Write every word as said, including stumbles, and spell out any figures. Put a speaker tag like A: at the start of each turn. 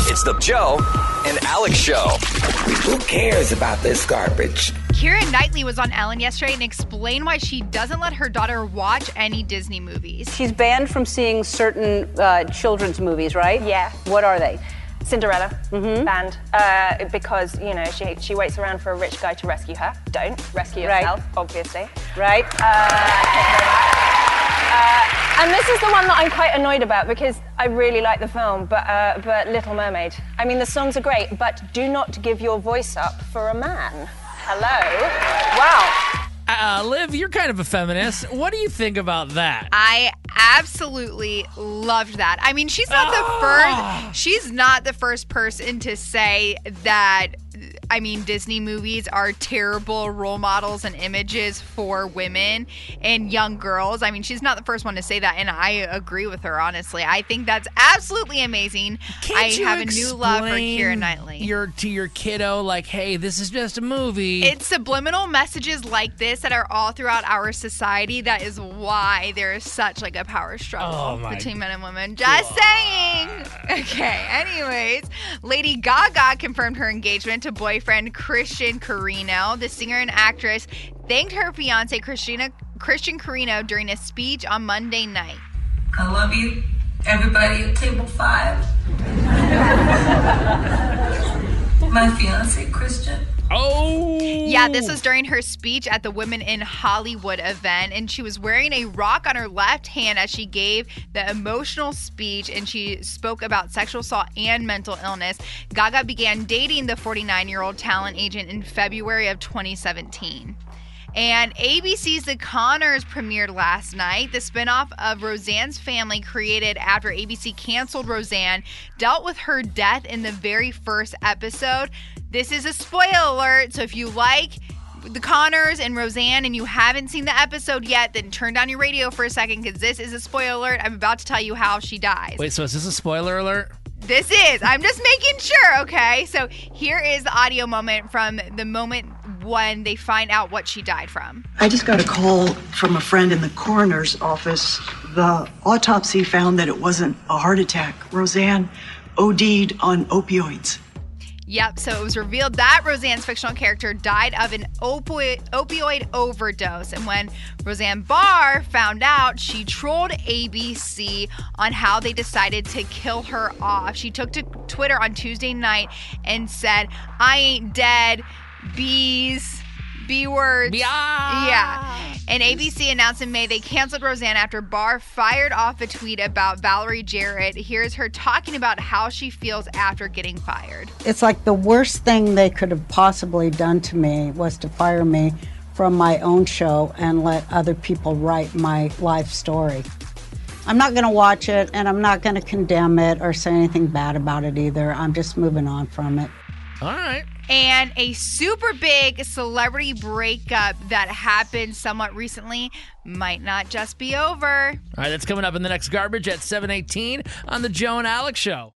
A: It's the Joe and Alex Show.
B: Who cares about this garbage?
C: Keira Knightley was on Ellen yesterday and explained why she doesn't let her daughter watch any Disney movies.
D: She's banned from seeing certain uh, children's movies, right?
E: Yeah.
D: What are they?
E: Cinderella,
D: mm-hmm.
E: banned, uh, because, you know, she she waits around for a rich guy to rescue her. Don't. Rescue yourself,
D: right.
E: obviously.
D: Right.
E: Uh, uh, and this is the one that I'm quite annoyed about because I really like the film, but uh, but Little Mermaid. I mean, the songs are great, but do not give your voice up for a man. Hello? Wow.
F: Uh, Liv, you're kind of a feminist. What do you think about that?
C: I absolutely loved that. I mean, she's not
F: oh.
C: the first. She's not the first person to say that. I mean, Disney movies are terrible role models and images for women and young girls. I mean, she's not the first one to say that, and I agree with her, honestly. I think that's absolutely amazing.
F: Can't
C: I
F: you
C: have a new love for
F: explain
C: Keira Knightley.
F: Your, to your kiddo, like, hey, this is just a movie.
C: It's subliminal messages like this that are all throughout our society. That is why there is such like a power struggle
F: oh
C: between men and women. Just God. saying. Okay, anyways, Lady Gaga confirmed her engagement to boyfriend Christian Carino. The singer and actress thanked her fiancé Christina, Christian Carino during a speech on Monday night.
G: I love you, everybody at table five. My fiancé Christian.
F: Oh!
C: Yeah, this was during her speech at the Women in Hollywood event, and she was wearing a rock on her left hand as she gave the emotional speech, and she spoke about sexual assault and mental illness. Gaga began dating the forty-nine-year-old talent agent in February of twenty seventeen. And A B C's The Conners premiered last night. The spinoff of Roseanne's Family, created after A B C canceled Roseanne, dealt with her death in the very first episode. This is a spoiler alert, so if you like The Conners and Roseanne and you haven't seen the episode yet, then turn down your radio for a second because this is a spoiler alert. I'm about to tell you how she dies.
F: Wait, so is this a spoiler alert?
C: This is. I'm just making sure, okay? So here is the audio moment from the moment when they find out what she died from.
H: I just got a call from a friend in the coroner's office. The autopsy found that it wasn't a heart attack. Roseanne O D'd on opioids.
C: Yep, so it was revealed that Roseanne's fictional character died of an opioid, opioid overdose. And when Roseanne Barr found out, she trolled A B C on how they decided to kill her off. She took to Twitter on Tuesday night and said, "I ain't dead, bees, B words."
F: Yeah.
C: Yeah. And A B C announced in May they canceled Roseanne after Barr fired off a tweet about Valerie Jarrett. Here's her talking about how she feels after getting fired.
I: It's like the worst thing they could have possibly done to me was to fire me from my own show and let other people write my life story. I'm not going to watch it, and I'm not going to condemn it or say anything bad about it either. I'm just moving on from it.
F: All right.
C: And a super big celebrity breakup that happened somewhat recently might not just be over.
F: All right, that's coming up in the next garbage at seven eighteen on the Joe and Alex Show.